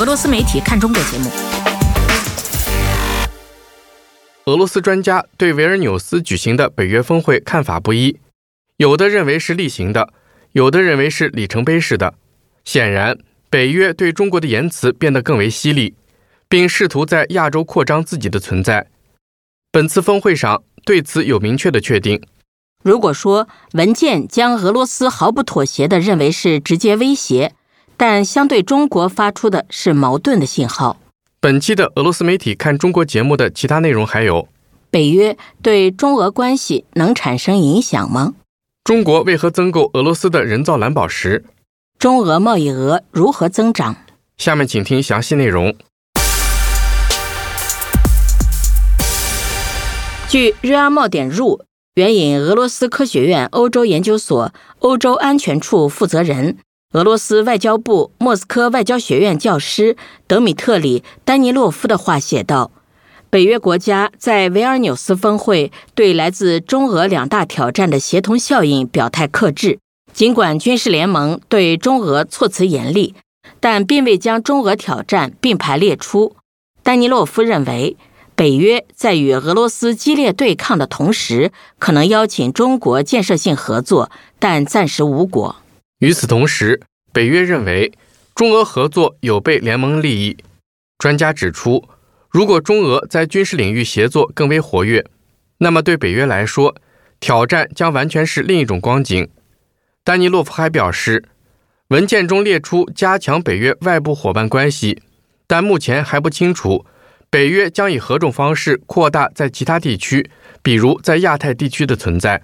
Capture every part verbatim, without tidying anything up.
俄罗斯媒体看中国节目。 俄罗斯专家对维尔纽斯举行的北约峰会看法不一，有的认为是例行的，有的认为是里程碑式的。显然，北约对中国的言辞变得更为犀利，并试图在亚洲扩张自己的存在。本次峰会上对此有明确的确定。 如果说文件将俄罗斯毫不妥协地认为是直接威胁，但相对中国发出的是矛盾的信号。 本期的俄罗斯媒体看中国节目的其他内容还有： 北约对中俄关系能产生影响吗？ 中国为何增购俄罗斯的人造蓝宝石？ 中俄贸易额如何增长？ 下面请听详细内容。 据日阿茂点入援引俄罗斯科学院欧洲研究所欧洲安全处负责人、俄罗斯外交部莫斯科外交学院教师德米特里·丹尼洛夫的话写道，北约国家在维尔纽斯峰会对来自中俄两大挑战的协同效应表态克制，尽管军事联盟对中俄措辞严厉，但并未将中俄挑战并排列出。丹尼洛夫认为，北约在与俄罗斯激烈对抗的同时，可能邀请中国建设性合作，但暂时无果。 与此同时，北约认为中俄合作有悖联盟利益。专家指出，如果中俄在军事领域协作更为活跃，那么对北约来说，挑战将完全是另一种光景。丹尼洛夫还表示，文件中列出加强北约外部伙伴关系，但目前还不清楚北约将以何种方式扩大在其他地区，比如在亚太地区的存在。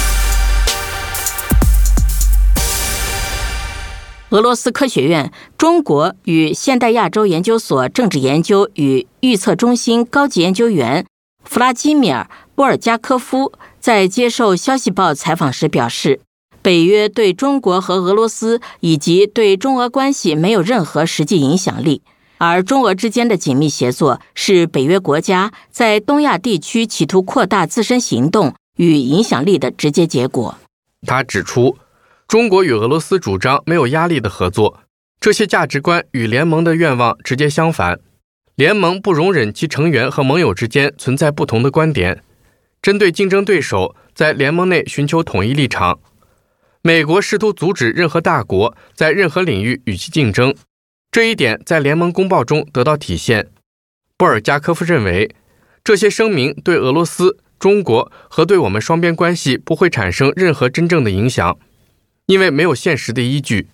俄罗斯科学院中国与现代亚洲研究所政治研究与预测中心高级研究员弗拉基米尔·波尔加科夫在接受《消息报》采访时表示，北约对中国和俄罗斯以及对中俄关系没有任何实际影响力，而中俄之间的紧密协作是北约国家在东亚地区企图扩大自身行动与影响力的直接结果。 他指出，中国与俄罗斯主张没有压力的合作，这些价值观与联盟的愿望直接相反。联盟不容忍其成员和盟友之间存在不同的观点，针对竞争对手在联盟内寻求统一立场。美国试图阻止任何大国在任何领域与其竞争，这一点在联盟公报中得到体现。波尔加科夫认为，这些声明对俄罗斯、中国和对我们双边关系不会产生任何真正的影响，因为没有现实的依据。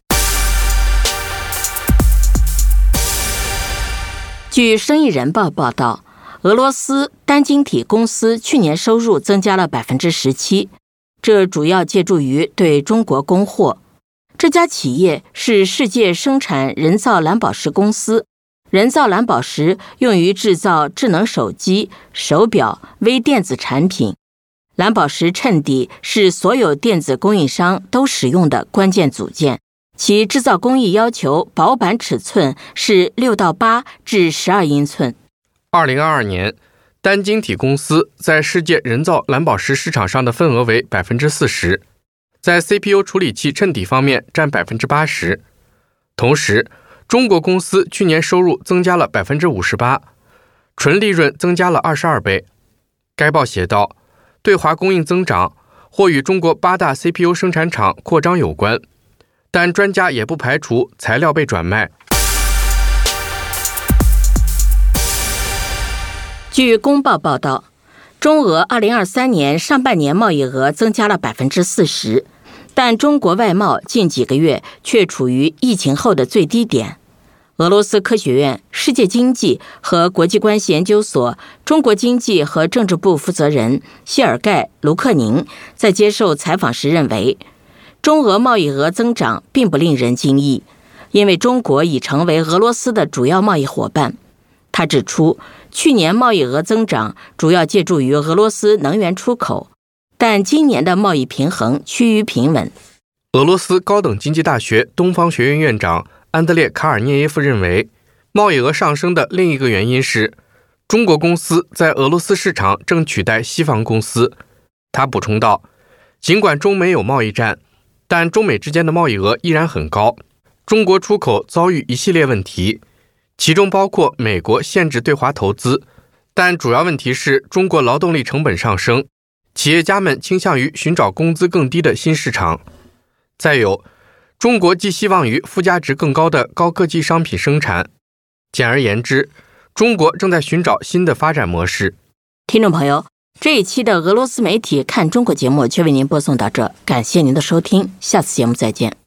据《生意人报》报道，俄罗斯单晶体公司去年收入增加了 百分之十七， 这主要借助于对中国供货。这家企业是世界生产人造蓝宝石公司，人造蓝宝石用于制造智能手机、手表、微电子产品。蓝宝石衬底是所有电子供应商都使用的关键组件，其制造工艺要求薄板尺寸是六到八至十二英寸。 二零二二年，单晶体公司在世界人造蓝宝石市场上的份额为 百分之四十， 在 C P U 处理器衬底方面占 百分之八十。 同时，中国公司去年收入增加了 百分之五十八， 纯利润增加了二十二倍。该报写道，对华供应增长或与中国八大 C P U 生产厂扩张有关，但专家也不排除材料被转卖。 据公报报道，中俄二零二三年上半年贸易额增加了 百分之四十， 但中国外贸近几个月却处于疫情后的最低点。俄罗斯科学院世界经济和国际关系研究所中国经济和政治部负责人谢尔盖·卢克宁在接受采访时认为，中俄贸易额增长并不令人惊异，因为中国已成为俄罗斯的主要贸易伙伴。他指出，去年贸易额增长主要借助于俄罗斯能源出口，但今年的贸易平衡趋于平稳。 俄罗斯高等经济大学东方学院院长安德烈·卡尔涅耶夫认为，贸易额上升的另一个原因是中国公司在俄罗斯市场正取代西方公司。他补充道，尽管中美有贸易战，但中美之间的贸易额依然很高。中国出口遭遇一系列问题， 其中包括美国限制对华投资，但主要问题是中国劳动力成本上升，企业家们倾向于寻找工资更低的新市场。再有，中国寄希望于附加值更高的高科技商品生产。简而言之，中国正在寻找新的发展模式。 听众朋友，这一期的俄罗斯媒体看中国节目就为您播送到这，感谢您的收听，下次节目再见。